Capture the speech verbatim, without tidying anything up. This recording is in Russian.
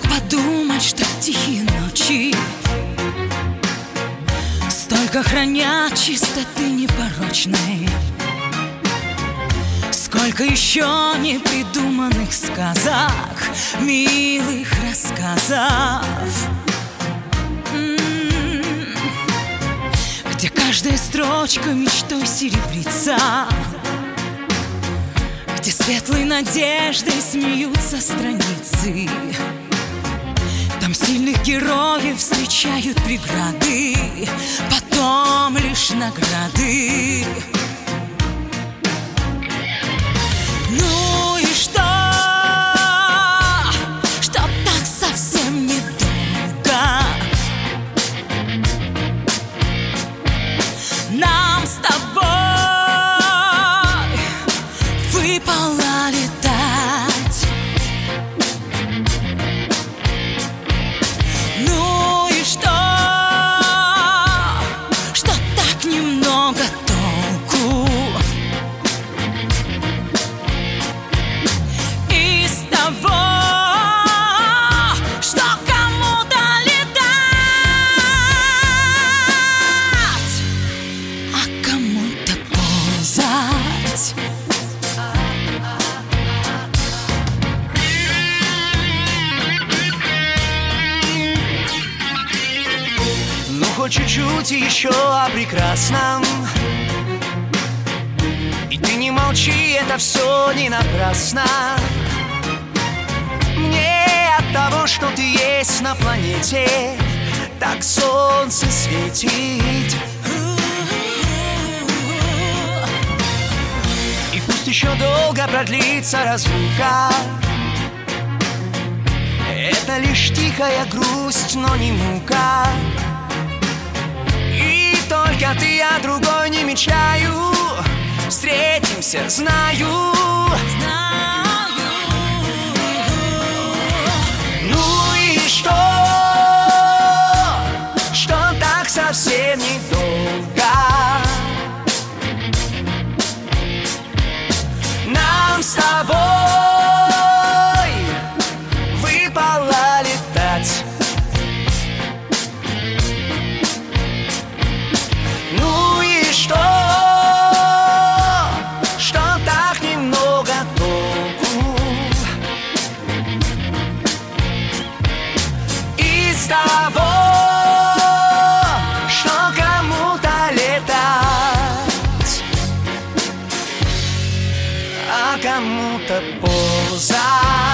подумать, что тихие ночи столько хранят чистоты непорочной, сколько еще непридуманных сказок, милых рассказов, м-м-м, где каждая строчка мечтой серебрится, где светлой надеждой смеются страницы. Там сильных героев встречают преграды, потом лишь награды. Ну и что? Что так совсем недолго нам с тобой выпало летать. Ну и что? Что так немного толку из того, что кому-то летать, а кому-то ползать. Ну хоть чуть-чуть еще о прекрасном, и ты не молчи, это все не напрасно. Мне от того, что ты есть на планете, так солнце светит. И пусть еще долго продлится разлука, это лишь тихая грусть, но не мука. И только ты, я другой не мечтаю. Встретимся, знаю. Ну и что? Что так совсем недолго нам с тобой выпало летать. Ну и что? Что так немного толку из того, что кому-то летать, а кому-то ползать.